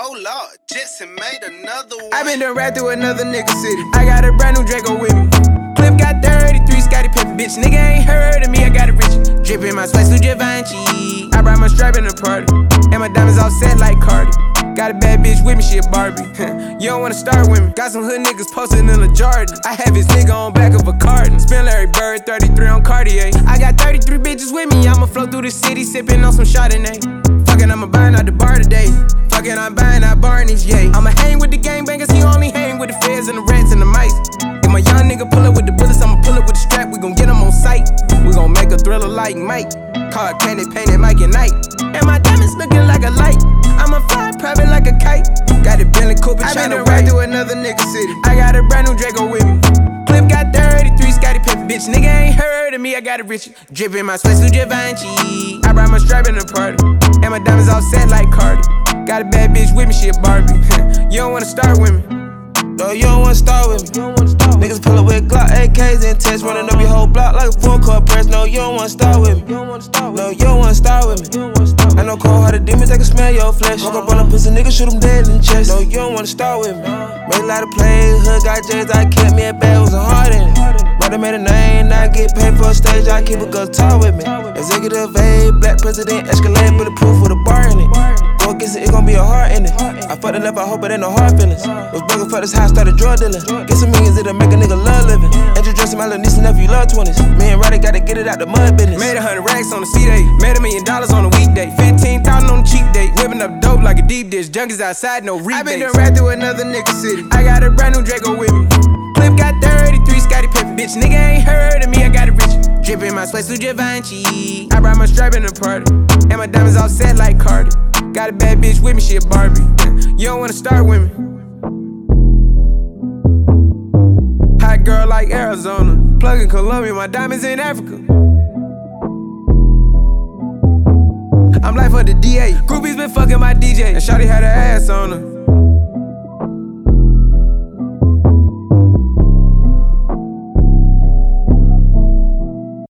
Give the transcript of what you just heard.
Oh Lord, Jetson made another one. I been done right through another nigga city. I got a brand new Draco with me. Clip got 33, Scotty Pippen, bitch. Nigga ain't heard of me, I got it rich. Drippin' my sweat to Givenchy. I brought my strap in the party, and my diamonds all set like Cardi. Got a bad bitch with me, she a Barbie. You don't wanna start with me. Got some hood niggas posted in a Jordan. I have his nigga on back of a carton. Spin Larry Bird, 33 on Cartier. I got 33 bitches with me. I'ma flow through the city, sippin' on some Chardonnay. Fuckin', I'ma buying out the bar today. Fuckin', I'm buying out Barney's, yeah. I'ma hang with the gangbangers, he only hang with the feds and the rats and the mice. If my young nigga pull up with the bullets, I'ma pull up with the strap. We gon' get him on sight. We gon' make a thriller like Mike. Card candy painted Mike and Night. And my diamonds looking like a light. I'ma fly private like a kite. Got a Bentley Cooper tryna ride through another nigga city. I got a brand new Draco with me. Clip got 33, Scotty Pippen, bitch. Nigga ain't heard of me, I got it rich. Drippin' my sweat to Givenchy. I brought my strap in the party, and my diamonds all set like Cardi. Got a bad bitch with me, she a Barbie. You don't wanna start with me. No, you don't wanna start with me. Niggas pull up with Glock, AKs and tests, running up your whole block like a full court press. No, you don't wanna start with me. No, you don't wanna start with me. I know cold-hearted demons, they can smell your flesh. Walk up on a pussy nigga, shoot him dead in the chest. No, you don't wanna start with me. Made a lot of plays, hood got J's, I kept me a bag, was a heart in it. Brother made a name, now I get paid for a stage, I keep a good talk with me. Executive A, black president, Escalade, bulletproof with a bar in it. Go against it, it gon' be a heart in it. I fucked it up, I hope it ain't no hard feelings. Was broken for this high, started drug dealing. Get some millions, it'll make a nigga love living. Introducing my little niece and nephew, love 20s. Me and Roddy gotta get it out the mud business. Made 100 racks on the C-Day. Made $1 million on a weekday. 15,000 on the cheap day. Whipping up dope like a deep dish. Junkies outside, no rebates. I been done right through another nigga city. I got a brand new Draco with me. Clip got 33, Scotty Pippen, bitch. Nigga ain't heard of me, I got it rich. Drippin' my sweat to Givenchy. I brought my strap in the party, and my diamonds all set like Cardi. Got a bad bitch with me, she a Barbie. You don't wanna start with me. Hot girl like Arizona. Plug in Colombia, my diamonds in Africa. I'm life for the DA. Groupies been fucking my DJ, and shawty had her ass on her.